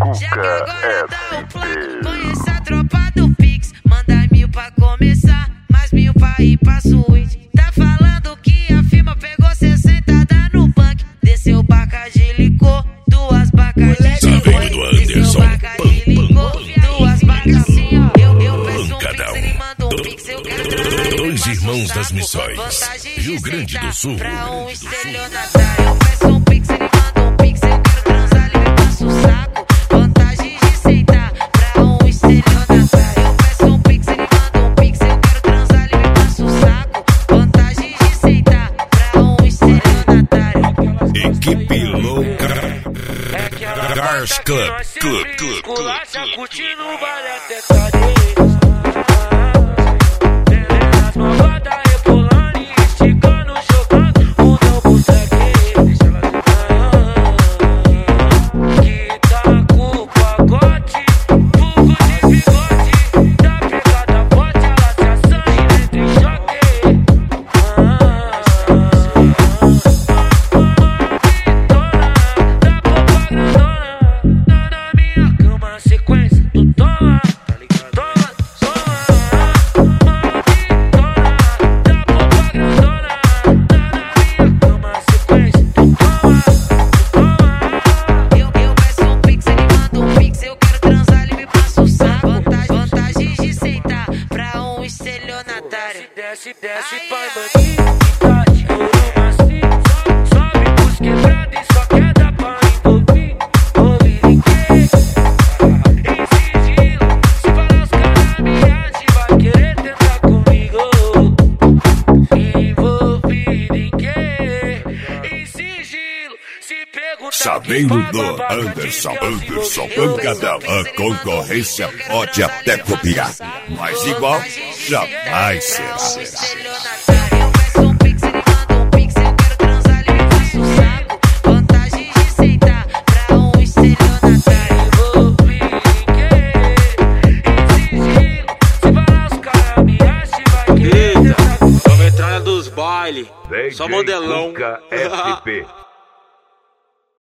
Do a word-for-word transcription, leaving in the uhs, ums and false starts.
Já que agora dá o plato, conheça a tropa do Pix. Manda mil pra começar, mais mil pra ir pra suíte. Tá falando que a firma pegou sessentada no banco. Desceu barca de licor, duas barcas de champanhe. Desceu barca de licor, duas barcas assim, ó. Eu, eu peço um Pix, ele manda um Pix. Eu quero transar, Dois irmãos das missões, Rio Grande do Sul. Pra um estelionatário, eu peço um Pix, ele manda um Pix. Eu quero transar, ele me passa o saco. Vantagem de sentar pra um estelionatário. Eu peço um Pix, ele manda um Pix. Eu quero transar, ele me passa o saco. Vantagem de sentar pra um estelionatário. Equipe louca. Cars Club, Club, Club, Club. Curtindo o baile até tarde. Desce, desce, pai, bandido, ouro macio. Sobe pros quebrados e só quer dar pra envolver. Ouvir em quê? Em sigilo. Se falar os caras me agem, vai querer tentar comigo. Envolvido em quê? Em sigilo. Se perguntar Chaveiro do Anderson, Anderson, pancadão. A concorrência pode até copiar, mas igual jamais será. Eu peço um Pix, ele manda um Pix. Eu quero transar, ele me passa o saco. Vantagem de sentar pra um estelionatário. Envolvido em quê? Em sigilo. Se falar os caras me acham, vai querer tentar comigo. Só metralha dos baile, só modelão. Cuca S P.